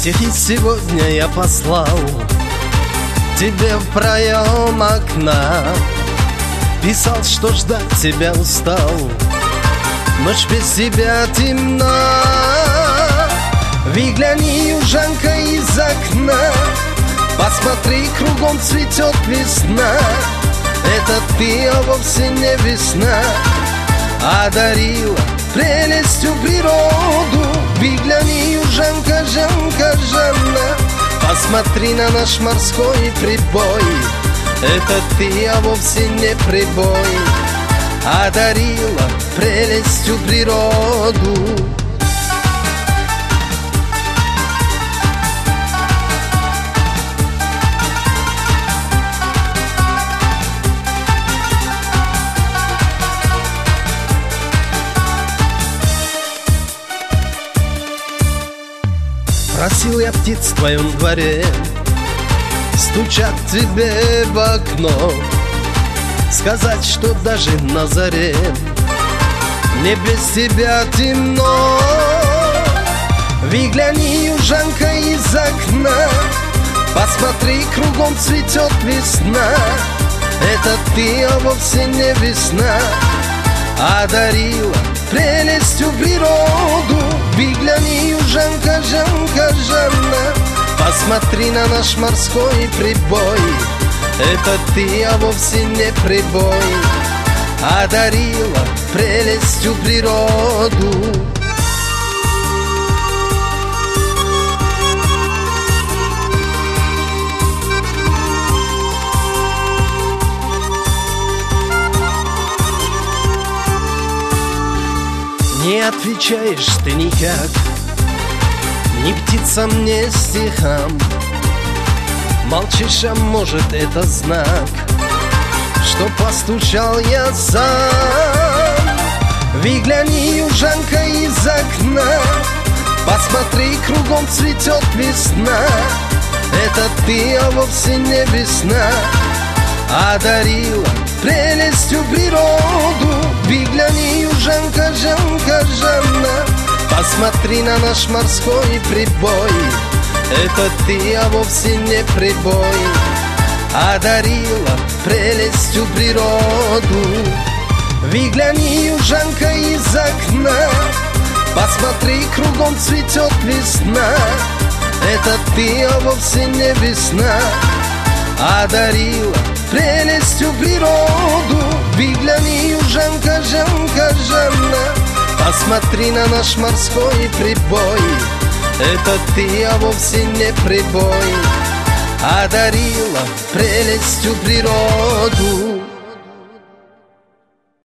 Стихи сегодня я послал тебе в проем окна. Писал, что ждать тебя устал. Ночь без тебя темна. Выгляни, южанка, из окна. Посмотри, кругом цветет весна. Это ты, а вовсе не весна. Одарила прелестью природу. Выгляни, южанка, Жанка, Жанна. Посмотри на наш морской прибой. Это ты, а вовсе не прибой. Одарила прелестью природу. Просил я птиц в твоем дворе, стучат тебе в окно, сказать, что даже на заре мне без тебя темно. Выгляни, южанка, из окна. Посмотри, кругом цветет весна. Это ты, а вовсе не весна. Одарила прелестью природу. Выгляни, южанка, Жанка, Жанна. Посмотри на наш морской прибой. Это ты, а вовсе не прибой. Одарила прелестью природу. Не отвечаешь ты никак ни птицам, ни стихам. Молчишь, а может это знак, что постучал я сам. Выгляни, южанка, из окна. Посмотри, кругом цветет весна. Это ты, а вовсе не весна. Одарила прелестью природу. Выгляни, южанка, Жанка, Жанна. Посмотри на наш морской прибой. Это ты, а вовсе не прибой. Одарила прелестью природу. Выгляни, южанка, из окна. Посмотри, кругом цветет весна. Это ты, а вовсе не весна. Одарила прелестью природу. Выгляни, южанка, Жанка, Жанна. Посмотри на наш морской прибой. Это ты, а вовсе не прибой. Одарила прелестью природу.